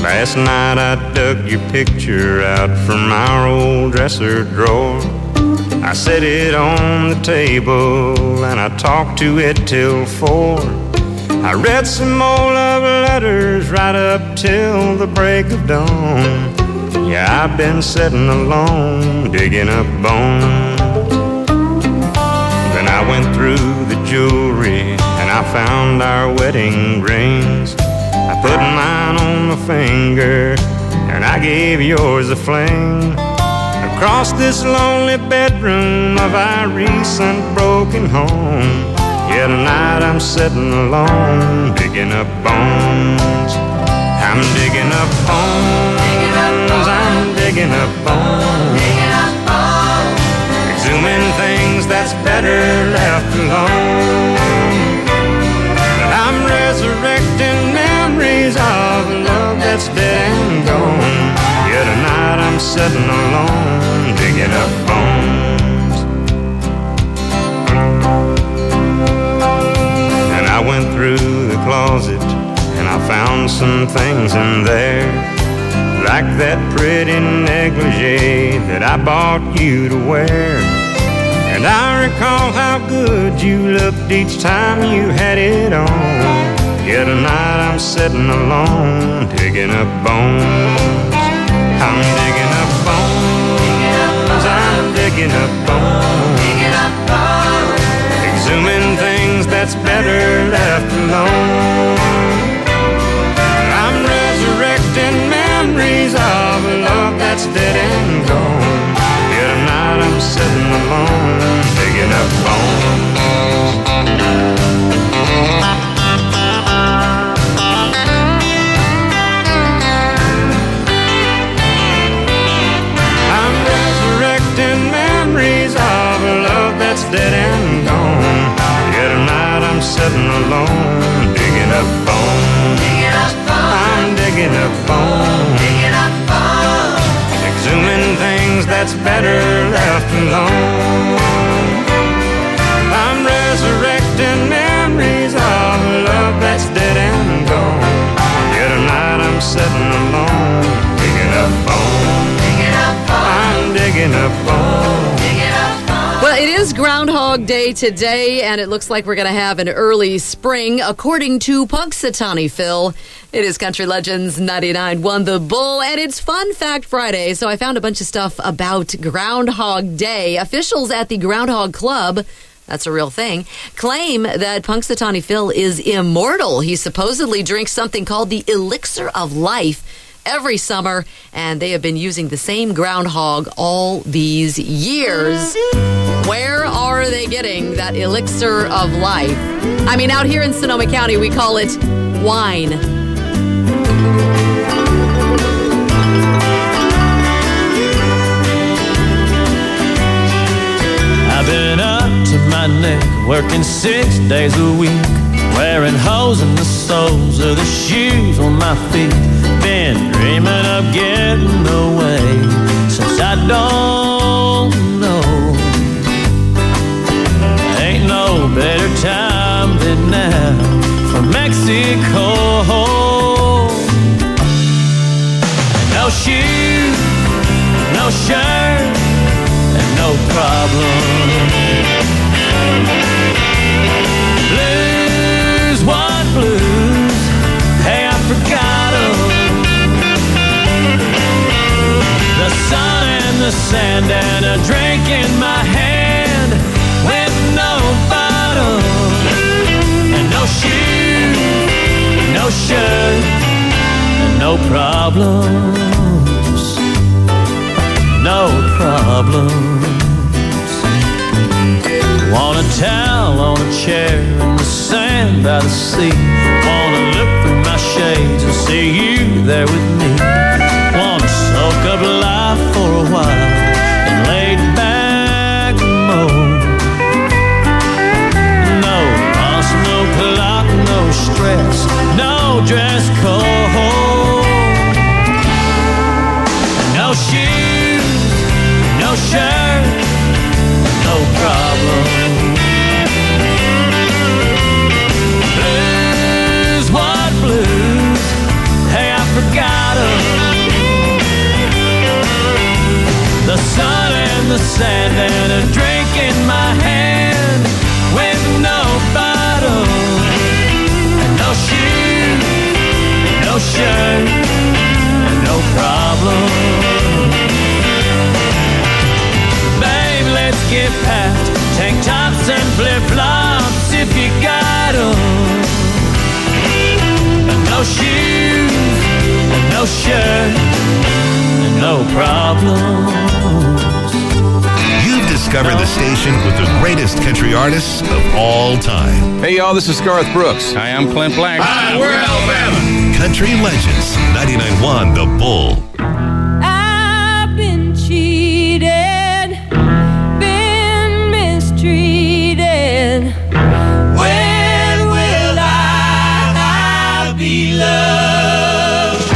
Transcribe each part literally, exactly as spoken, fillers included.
Last night I dug your picture out from our old dresser drawer. I set it on the table and I talked to it till four. I read some old love letters right up till the break of dawn. Yeah, I've been sitting alone, digging up bones. Then I went through the jewelry and I found our wedding rings. I put mine on my finger and I gave yours a fling. Across this lonely bedroom of our recent broken home. Yeah, tonight I'm sitting alone, digging up bones. I'm digging up bones, I'm digging up bones, exhuming things that's better left alone. I'm resurrecting memories of love that's dead and gone. Yeah, tonight I'm sitting alone, digging up bones. And I went through the closet and I found some things in there, like that pretty negligee that I bought you to wear. And I recall how good you looked each time you had it on. Yeah, tonight I'm sitting alone, digging up bones. I'm digging up bones, I'm digging up bones, exhuming things that's better left alone. I'm resurrecting memories of a love that's dead and gone. Yeah, tonight I'm sitting alone, digging up bones. I'm resurrecting memories of a love that's dead and gone. Yeah, tonight I'm sitting alone, digging up bones. I'm digging up bones, exhuming things that's better left alone. I'm resurrecting memories of a love that's dead and gone. Yeah, tonight I'm sitting alone, digging up bones. I'm digging up bones. Well, it is Groundhog Day today, and it looks like we're going to have an early spring, according to Punxsutawney Phil. It is Country Legends ninety-nine point one The Bull, and it's Fun Fact Friday, so I found a bunch of stuff about Groundhog Day. Officials at the Groundhog Club, that's a real thing, claim that Punxsutawney Phil is immortal. He supposedly drinks something called the Elixir of Life every summer, and they have been using the same groundhog all these years. Where are they getting that elixir of life? I mean, out here in Sonoma County, we call it wine. I've been up to my neck, working six days a week, wearing holes in the soles of the shoes on my feet. Been dreaming of getting away since I don't know. Ain't no better time than now for Mexico. No shoes, no shirt, and no problem. Blues, what blues? Hey, I forgot 'em. The sun and the sand and a drink in my hand with no bottle and no shoes, no shirt, and no problems, no problems. Want a towel on a chair in the sand by the sea. Wanna look through my shades and see you there with me. Wanna soak up life for a while and lay back mode. No boss, no clock, no stress, no dress code. No shoes, no shirt, no problem. Blues, what blues? Hey, I forgot 'em. problems. You've discovered the station with the greatest country artists of all time. Hey, y'all, this is Garth Brooks. Hi, I'm Clint Black. Hi, we're Alabama. Country Legends, ninety-nine point one The Bull. I've been cheated, been mistreated. When will I be loved?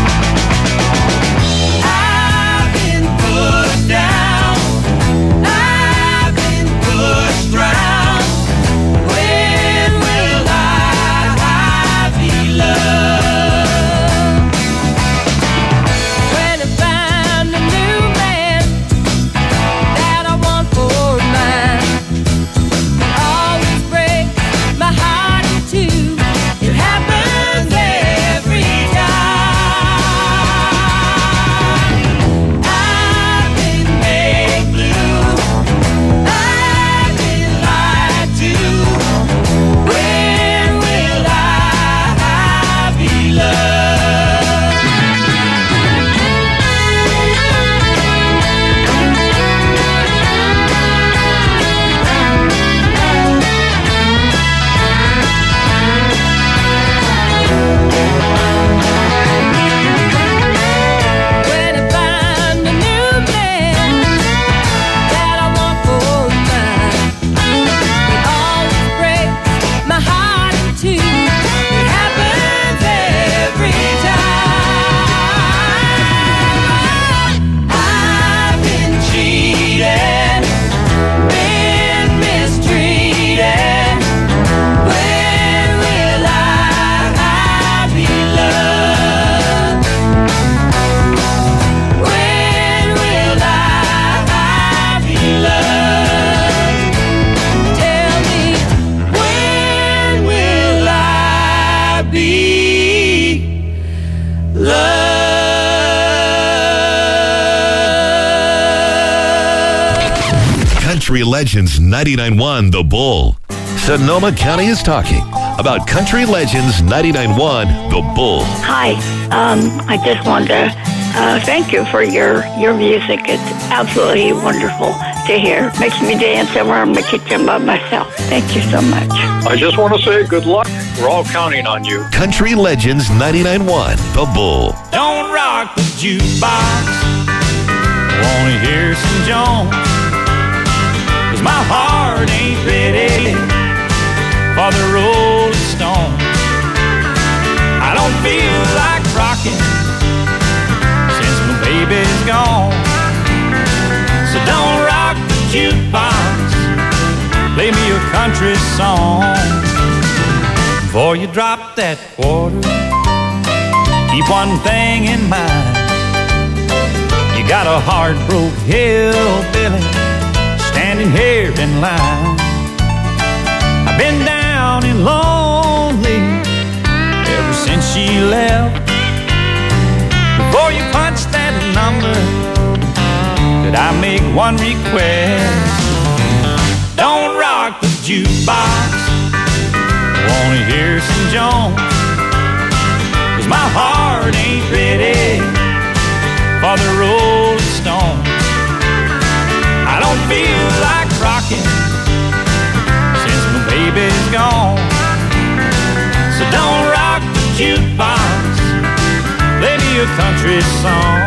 I've been pushed down, I've been pushed round. When will I be loved? When I find a new man that I want for mine, always breaks my heart in two. It happens every time. I've been made blue, I've been lied to. When will I be loved? When I find a new man that I want for mine, it always breaks my heart in two. It happens every time. I've been cheated, been mistreated. When will I be loved? When will I be loved? Tell me, when will I be loved? Country Legends, ninety-nine point one The Bull. Sonoma County is talking about Country Legends, ninety-nine point one The Bull. Hi, um, I just wanted to uh, thank you for your, your music. It's absolutely wonderful to hear. Makes me dance somewhere in my kitchen by myself. Thank you so much. I just want to say good luck. We're all counting on you. Country Legends, ninety-nine point one The Bull. Don't rock the jukebox. Wanna hear some Jones? 'Cause my heart ain't ready for the Rolling Stones. I don't feel like rocking since my baby's gone. So don't rock the jukebox. Play me a country song. Before you drop that quarter, keep one thing in mind. You got a heart-broke hillbilly standing here in line. I've been down and lonely ever since she left. Before you punch that number, could I make one request? Don't rock the jukebox. Wanna hear some Jones? 'Cause my heart ain't ready for the Rolling Stones. I don't feel like rocking since my baby's gone. So don't rock the jukebox. Play me a country song.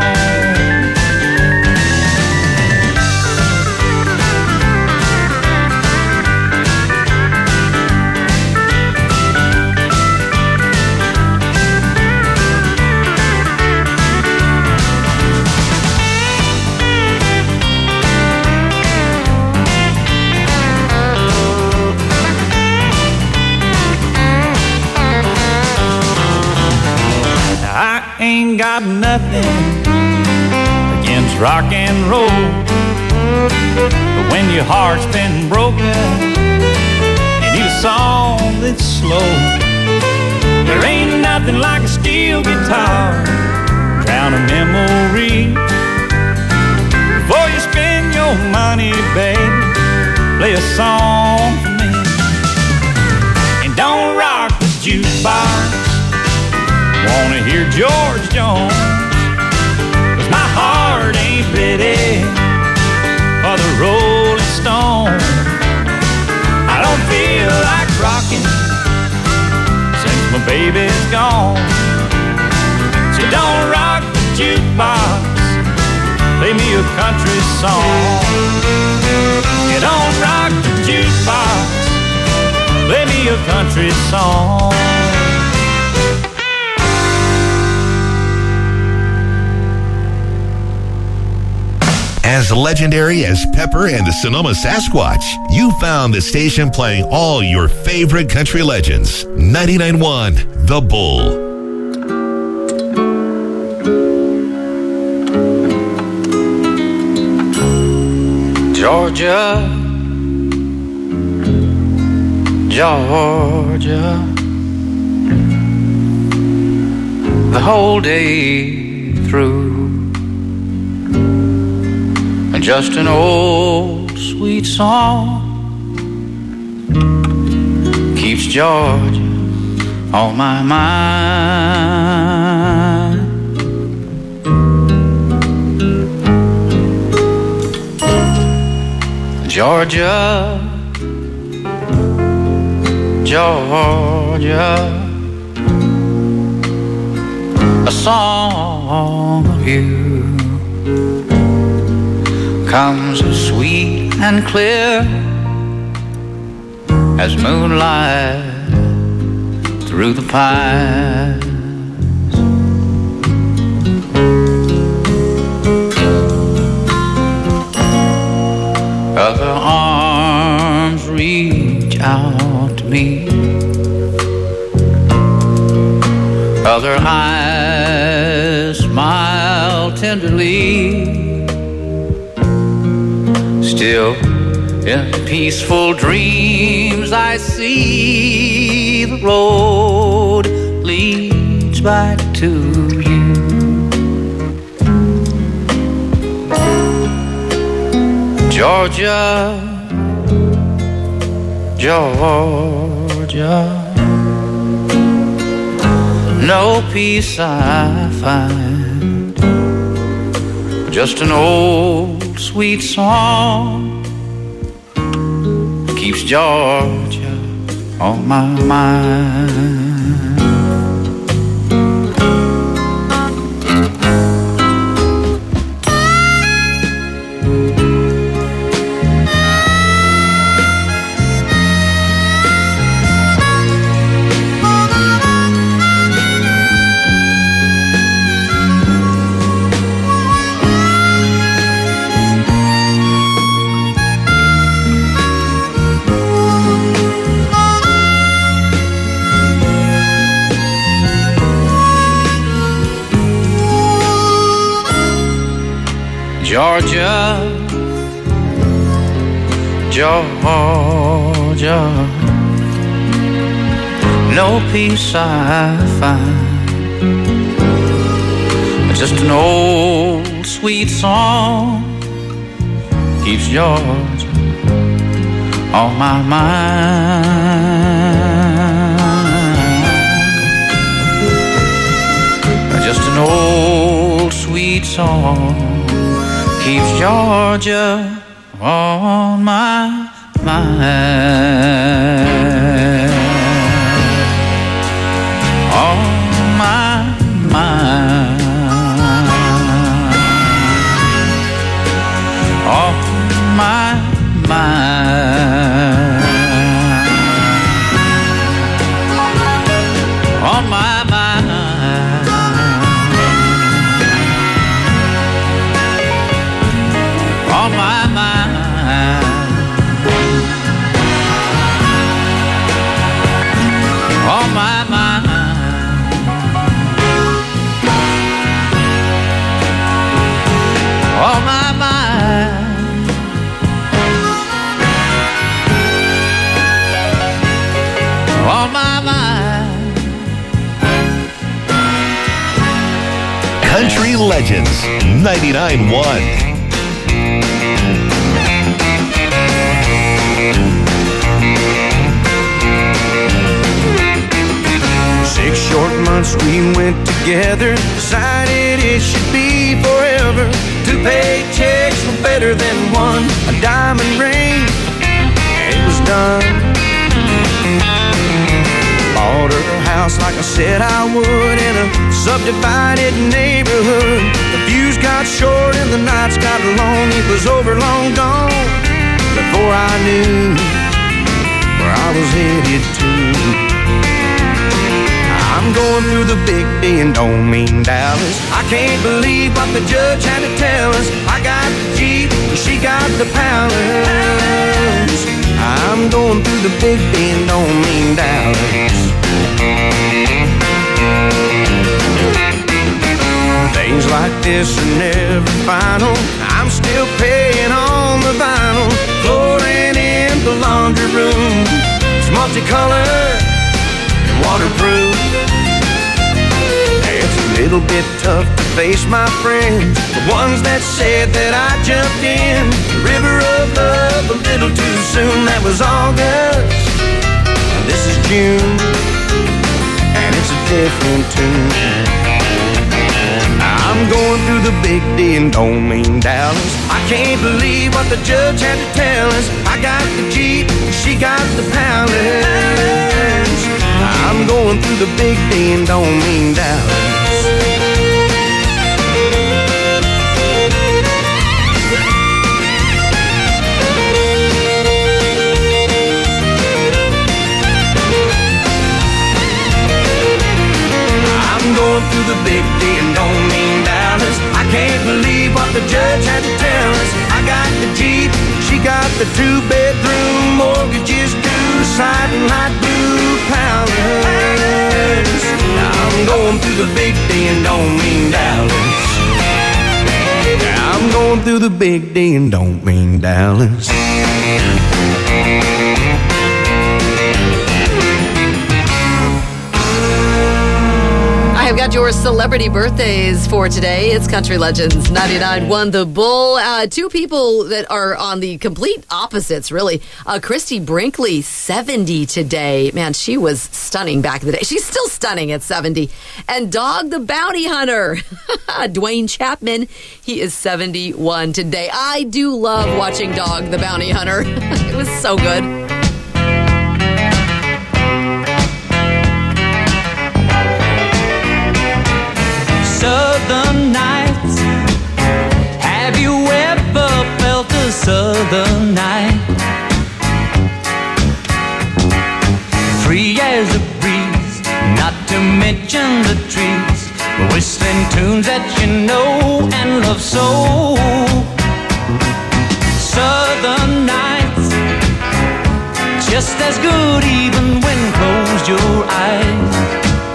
I ain't got nothing against rock and roll, but when your heart's been broken, you need a song that's slow. There ain't nothing like a steel guitar, drown a memory. Before you spend your money, baby, play a song for me. And don't rock the jukebox. Wanna hear George Jones, 'cause my heart don't feel like rocking since my baby's gone. So don't rock the jukebox, play me a country song. You don't rock the jukebox, play me a country song. As legendary as Pepper and the Sonoma Sasquatch, you found the station playing all your favorite country legends. ninety-nine point one The Bull. Georgia, Georgia, the whole day through, and just an old sweet song keeps Georgia on my mind. Georgia, Georgia, a song of you comes as sweet and clear as moonlight through the pines. Other arms reach out to me, other eyes smile tenderly. Still in peaceful dreams I see the road leads back to you. Georgia, Georgia, no peace I find, just an old sweet song keeps Georgia on my mind. Georgia, Georgia, no peace I find, just an old sweet song keeps Georgia on my mind. Just an old sweet song keeps Georgia on my mind. On my mind. On my mind. On my mind. On my mind. On my mind. On my mind. On my mind. Country Legends ninety-nine point one. Six short months we went together, decided it should be forever. Two paychecks were better than one, a diamond ring, and it was done. Bought her a house like I said I would in a subdivided neighborhood. The views got short and the nights got long. It was over, long gone before I knew where I was headed to. I'm going through the big D and don't mean Dallas. I can't believe what the judge had to tell us. I got the Jeep, she got the Palace. I'm going through the big D and don't mean Dallas. Things like this are never final. I'm still paying on the vinyl. Flooring in the laundry room, it's multicolored and waterproof. It's a little bit tough to face my friends, the ones that said that I jumped in the river of love a little too soon. That was August, this is June, and it's a different tune. I'm going through the big D and don't mean Dallas. I can't believe what the judge had to tell us. I got the Jeep, she got the Palace. I'm going through the big D and don't mean Dallas. I'm going through the big D and don't mean Dallas. I can't believe what the judge had to tell us. I got the Jeep, she got the two-bedroom, mortgages due, sliding light blue Palace. I'm going through the big D and don't mean Dallas. I'm going through the big D and don't mean Dallas. I've got your celebrity birthdays for today. It's Country Legends ninety-nine point one The Bull. Uh, two people that are on the complete opposites, really. Uh, Christy Brinkley, seventy today. Man, she was stunning back in the day. She's still stunning at seventy. And Dog the Bounty Hunter, Dwayne Chapman, he is seventy-one today. I do love watching Dog the Bounty Hunter. It was so good. Southern nights. Have you ever felt a southern night? Free as a breeze, not to mention the trees, whistling tunes that you know and love so. Southern nights, just as good even when closed your eyes.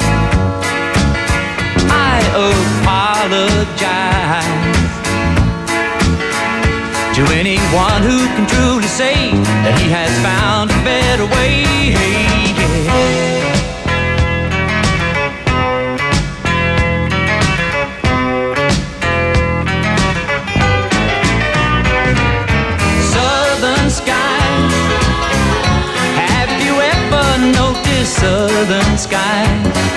Apologize to anyone who can truly say that he has found a better way. Southern skies, have you ever noticed southern skies?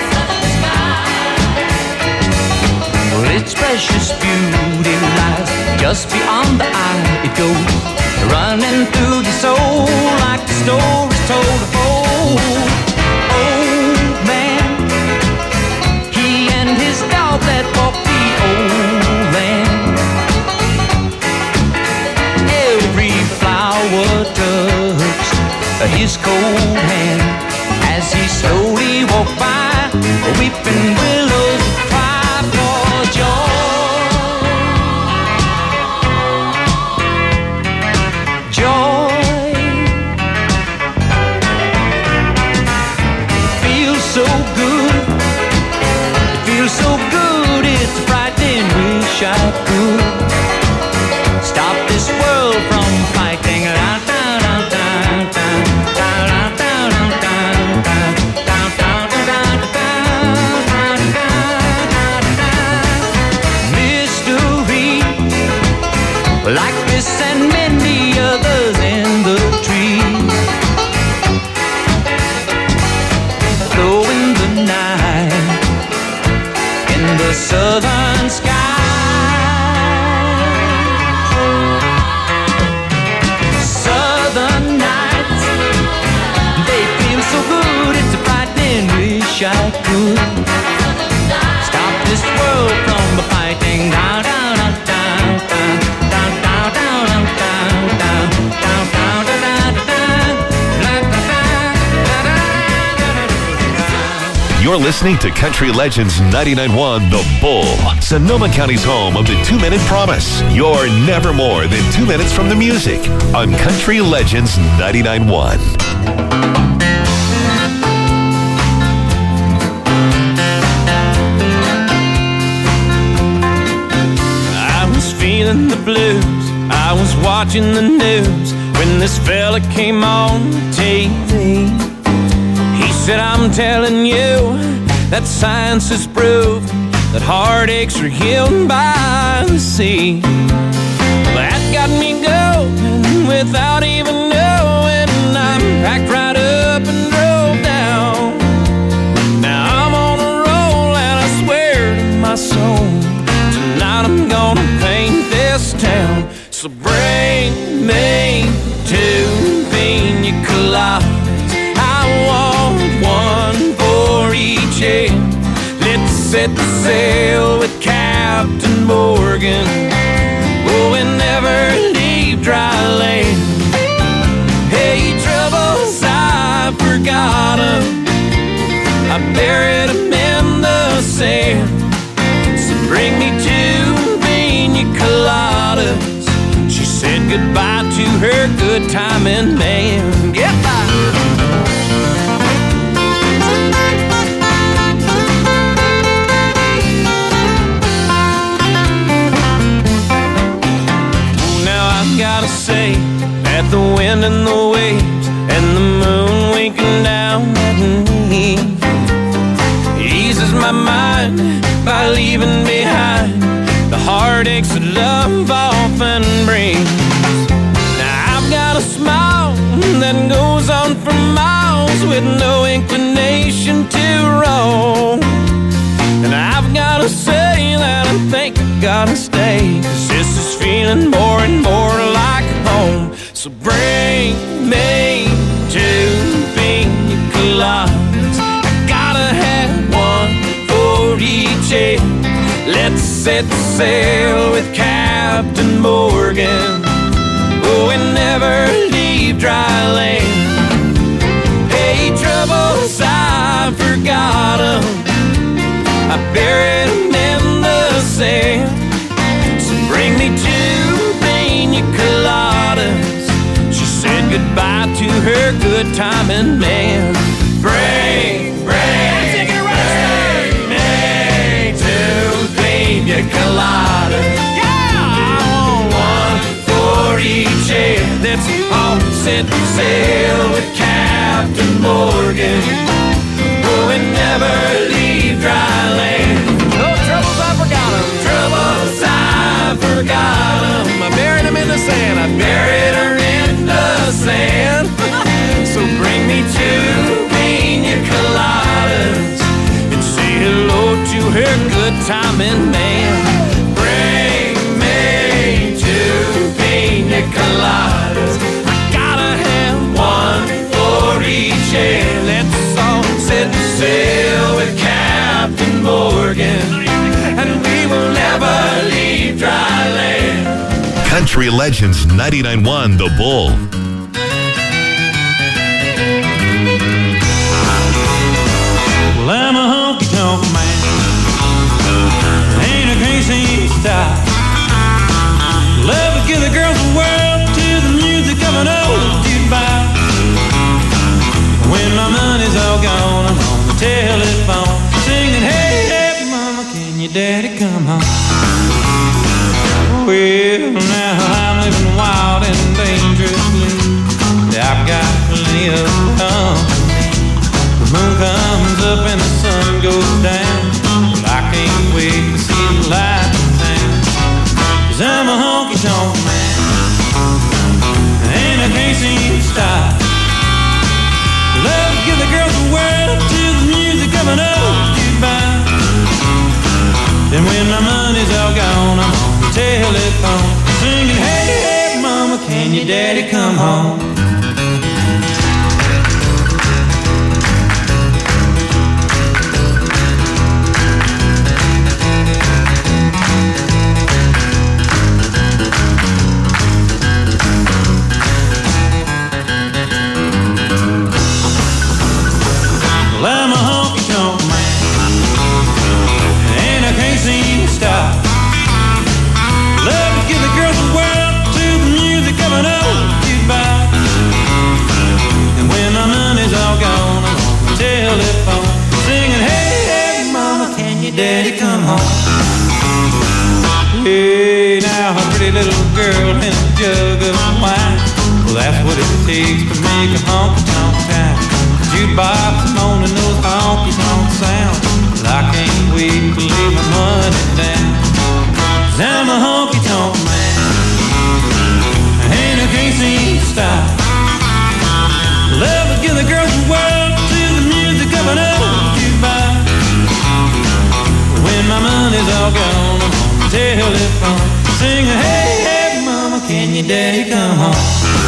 Its precious beauty lies just beyond the eye. It goes running through your soul like the stories told of old. Old man, he and his dog that walked the old land. Every flower touched his cold hand as he slowly walked by, weeping willows cry for joy. Joy feels so good. It feels so good. It's frightening. Wish I could stop this world from fighting. Like this and many others in the trees, glow in the night, in the southern sky. Southern nights, they listening to Country Legends ninety-nine point one The Bull, Sonoma County's home of the two-minute promise. You're never more than two minutes from the music on Country Legends ninety-nine point one. I was feeling the blues, I was watching the news when this fella came on T V. He said, I'm telling you that science has proved that heartaches are healed by the sea. That got me going without even knowing. I packed right up and drove down. Now I'm on a roll and I swear to my soul, tonight I'm gonna paint this town. So bring me two pina coladas, I want one for each end. Let's set the sail with Captain Morgan, oh, and never leave dry land. Hey, troubles, I forgot 'em, I buried 'em in the sand. So bring me two pina coladas. She said goodbye to her good timing man. Goodbye. Gotta say that the wind and the waves and the moon winking down at me eases my mind by leaving behind the heartaches that love often brings. Now I've got a smile that goes on for miles with no inclination to roam, and I've gotta say that I think I gotta stay, 'cause this is feeling more and more like home. So bring me two pina coladas, I gotta have one for each end. Let's set the sail with Captain Morgan, oh, and never leave dry land. Hey, troubles, I forgot 'em, I buried 'em in the sand. So bring me two pina coladas. She said goodbye to her good timing man. Bring, bring, bring me two pina coladas. Yeah, I want one for each end. Let's all set sail with Captain Morgan, oh, and never leave dry land. No troubles, I forgot 'em. Troubles, I forgot 'em. I buried 'em in the sand. I buried her in the sand. So bring me two pina coladas and say hello to her good timing man. Bring me two pina coladas, I gotta have one for each end. Let's all set sail with Captain Morgan, and we will never leave dry land. Country Legends ninety-nine point one The Bull. Well, I'm a honky-tonk man, ain't a crazy style. Love to give the girls the world to the music of an old jukebox. When my money's all gone, I'm on the telephone singing, hey, hey, mama, can your daddy come home? Well, now I'm living wild and dangerously. I've got plenty of company. The moon comes up and the sun goes down. Well, I can't wait to see the light in town. 'Cause I'm a honky-tonk man, and I can't seem to stop. Love to give the girls the world to the music of an old jukebox. And when my money's all gone, I'm on the telephone singing, hey, hey, mama, can your daddy come home? Well, I'm a honky-tonk man, daddy come home? Hey, now a pretty little girl and a jug of wine. Well, that's what it takes to make a honky-tonk time. Jukebox moaning those honky-tonk sounds. Well, I can't wait to lay my money down. 'Cause I'm a honky-tonk man, and I can't seem to stop. Love to give the girls the world to the music of an old jukebox. When my money's all gone, I'm on the telephone, singing, hey, hey, mama, can your daddy come home?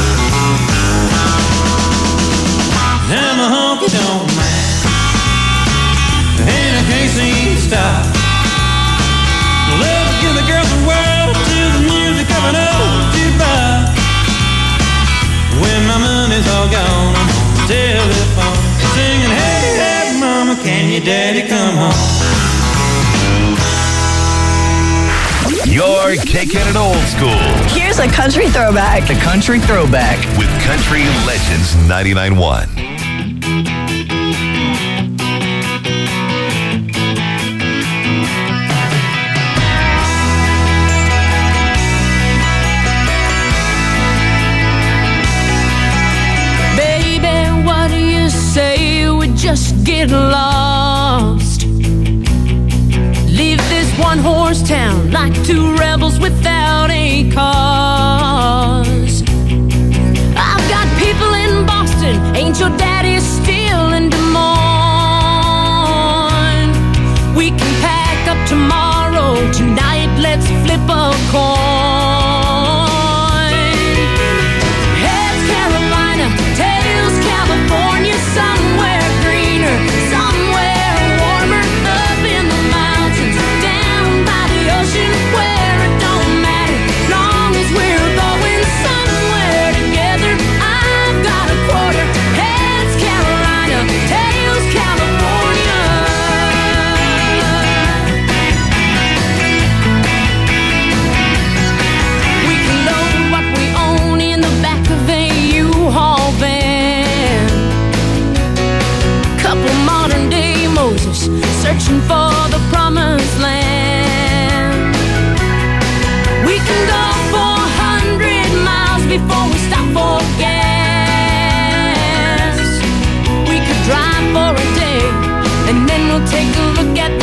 I'm a honky-tonk man, and I can't seem to stop. Love to give the girls the world to the music of an old jukebox. When my money's all gone, I'm on the telephone, singing, hey, hey, mama, can your daddy come home? You're kicking it old school. Here's a country throwback. The country throwback with Country Legends ninety-nine point one. Baby, what do you say we just get lost? Leave this one horse town like two rebels without a cause. I've got people in Boston, ain't your daddy still in Des Moines? We can pack up tomorrow, tonight let's flip a coin. Heads Carolina, tails California, somewhere greener, somewhere warmer, up in the mountains, down by the ocean, where it don't matter, long as we're going somewhere together. I've got a quarter, heads Carolina, tails California. We can load what we own in the back of a U-Haul van. Couple modern day Moses searching for the promised land. We can go four hundred miles before we stop for gas. We could drive for a day and then we'll take a look at